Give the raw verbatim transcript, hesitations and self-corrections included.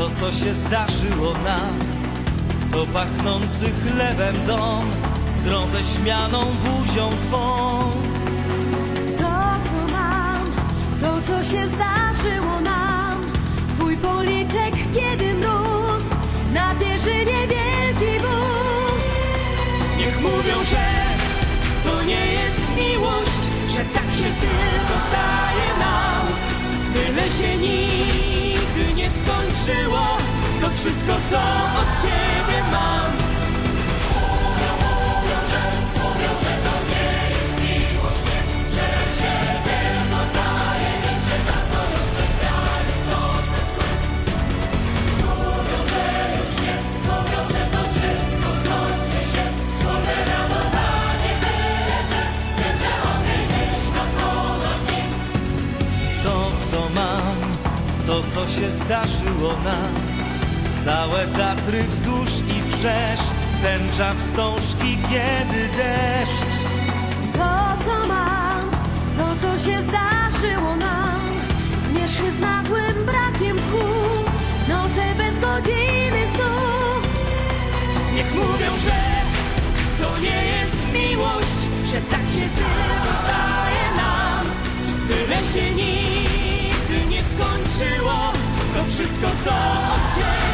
To, co się zdarzyło nam, to pachnący chlebem dom z roześmianą buzią twą. To, co mam, to, co się zdarzyło nam, twój policzek, kiedy mróz na pierzynie wielki wóz. Niech mówią, że to nie jest miłość, że tak się tylko zdaje nam. Byle się nigdy nie skończyło to wszystko, co od ciebie mam. Mówią, mówią, że, mówią, że to nie jest miłość, nie, że się tylko zdaje mieć, że dawno już przegrali z losem złym. Mówią, że już nie, mówią, że to wszystko skończy się. Słowe radowanie, byle że, wiem, że o tej myślą ponad nim. To, co mam, to, co się zdarzyło nam, całe Tatry wzdłuż i wszerz, tęcza wstążki, kiedy deszcz. To, co mam, to, co się zdarzyło nam, zmierzchy z nagłym brakiem tchu, noce bez godziny snu. Niech mówią, że to nie jest miłość, że tak się tylko zdaje nam. Byle się nigdy nie skończyło to wszystko, co od ciebie